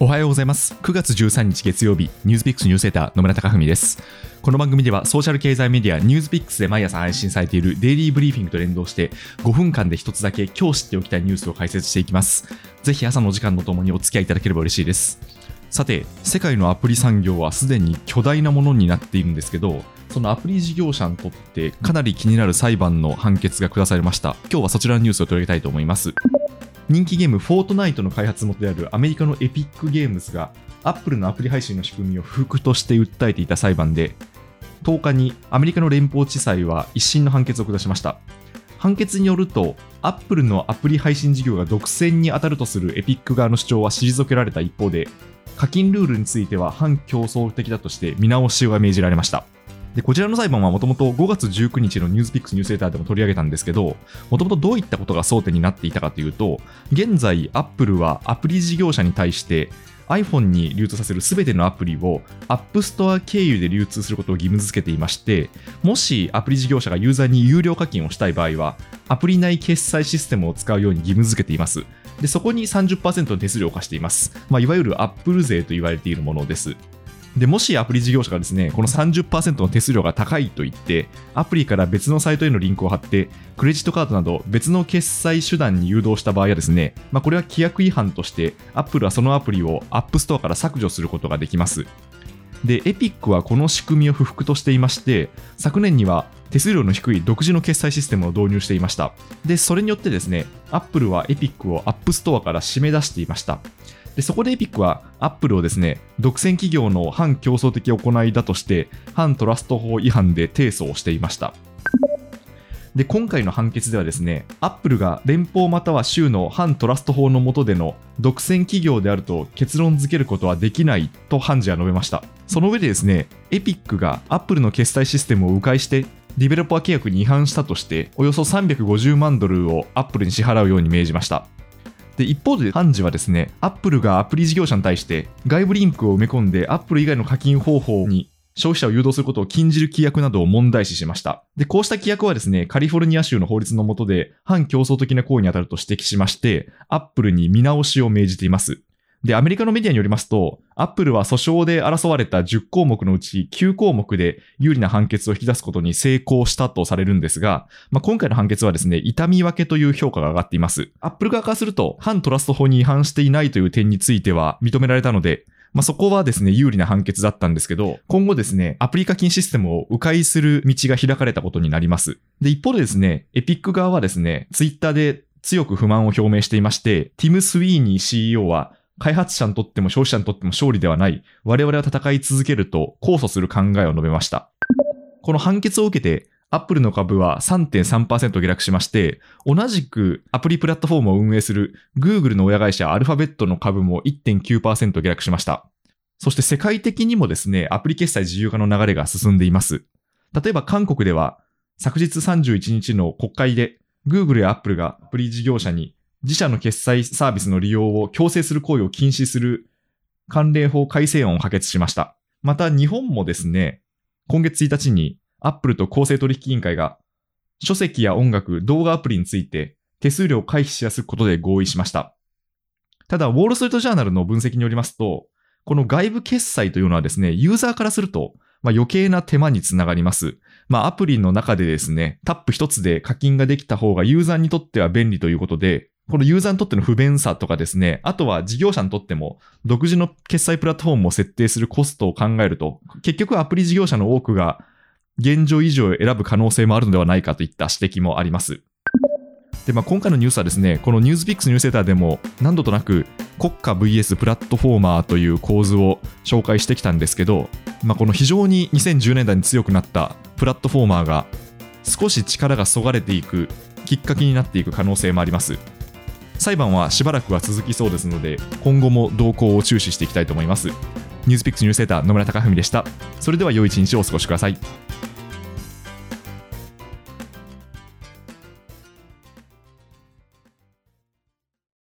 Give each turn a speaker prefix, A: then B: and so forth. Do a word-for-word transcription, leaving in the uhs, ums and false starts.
A: おはようございます。くがつじゅうさんにち月曜日、ニュースピックスニュースレター野村貴文です。この番組ではソーシャル経済メディアニュースピックスで毎朝配信されているデイリーブリーフィングと連動してごふんかんで一つだけ今日知っておきたいニュースを解説していきます。ぜひ朝の時間とともにお付き合いいただければ嬉しいです。さて、世界のアプリ産業はすでに巨大なものになっているんですけど、そのアプリ事業者にとってかなり気になる裁判の判決が下されました。今日はそちらのニュースを取り上げたいと思います。人気ゲームフォートナイトの開発元であるアメリカのエピックゲームズがアップルのアプリ配信の仕組みを不服として訴えていた裁判で、とおかにアメリカの連邦地裁は一審の判決を下しました。判決によると、アップルのアプリ配信事業が独占に当たるとするエピック側の主張は退けられた一方で、課金ルールについては反競争的だとして見直しが命じられました。でこちらの裁判はもともとごがつじゅうくにちのニュースピックスニュースレターでも取り上げたんですけど、もともとどういったことが争点になっていたかというと、現在アップルはアプリ事業者に対して iPhone に流通させるすべてのアプリを App Store 経由で流通することを義務付けていまして、もしアプリ事業者がユーザーに有料課金をしたい場合はアプリ内決済システムを使うように義務付けています。でそこに さんじゅっパーセント の手数料を課しています。まあ、いわゆるアップル税と言われているものです。でもしアプリ事業者がですね、この さんじゅっパーセント の手数料が高いと言ってアプリから別のサイトへのリンクを貼ってクレジットカードなど別の決済手段に誘導した場合はですね、まあ、これは規約違反としてアップルはそのアプリを App Store から削除することができます。でエピックはこの仕組みを不服としていまして、昨年には手数料の低い独自の決済システムを導入していました。でそれによってですね、アップルはエピックを App Store から締め出していました。でそこでエピックはアップルをですね、独占企業の反競争的行いだとして反トラスト法違反で提訴をしていました。で今回の判決ではですね、アップルが連邦または州の反トラスト法の下での独占企業であると結論付けることはできないと判事は述べました。その上でですね、エピックがアップルの決済システムを迂回してディベロッパー契約に違反したとしておよそさんびゃくごじゅうまんドルをアップルに支払うように命じました。で一方で判事はですね、アップルがアプリ事業者に対して外部リンクを埋め込んでアップル以外の課金方法に消費者を誘導することを禁じる規約などを問題視しました。でこうした規約はですね、カリフォルニア州の法律の下で反競争的な行為に当たると指摘しまして、アップルに見直しを命じています。でアメリカのメディアによりますと、アップルは訴訟で争われたじゅっこうもくのうちきゅうこうもくで有利な判決を引き出すことに成功したとされるんですが、まあ、今回の判決はですね、痛み分けという評価が上がっています。アップル側からすると反トラスト法に違反していないという点については認められたので、まあ、そこはですね有利な判決だったんですけど、今後ですねアプリ課金システムを迂回する道が開かれたことになります。で一方でですね、エピック側はですねツイッターで強く不満を表明していまして、ティム・スウィーニー シーイーオー は開発者にとっても消費者にとっても勝利ではない、我々は戦い続けると控訴する考えを述べました。この判決を受けてアップルの株は さんてんさんパーセント 下落しまして、同じくアプリプラットフォームを運営する Google の親会社アルファベットの株も いってんきゅうパーセント 下落しました。そして世界的にもですね、アプリ決済自由化の流れが進んでいます。例えば韓国では昨日さんじゅういちにちの国会で Google や Apple がアプリ事業者に自社の決済サービスの利用を強制する行為を禁止する関連法改正案を可決しました。また日本もですね、今月ついたちに Apple と公正取引委員会が書籍や音楽、動画アプリについて手数料を回避しやすくことで合意しました。ただウォールストリートジャーナルの分析によりますと、この外部決済というのはですね、ユーザーからするとまあ、余計な手間につながります。まあ、アプリの中でですね、タップ一つで課金ができた方がユーザーにとっては便利ということで、このユーザーにとっての不便さとかですね、あとは事業者にとっても独自の決済プラットフォームを設定するコストを考えると、結局アプリ事業者の多くが現状維持を選ぶ可能性もあるのではないかといった指摘もあります。で、まあ、今回のニュースはですね、このニュースピックスニュースレターでも何度となく国家 ブイエス プラットフォーマーという構図を紹介してきたんですけど、まあ、この非常ににせんじゅうねんだいに強くなったプラットフォーマーが少し力がそがれていくきっかけになっていく可能性もあります。裁判はしばらくは続きそうですので、今後も動向を注視していきたいと思います。ニュースピックスニュースレター野村貴文でした。それでは良い一日をお過ごしください。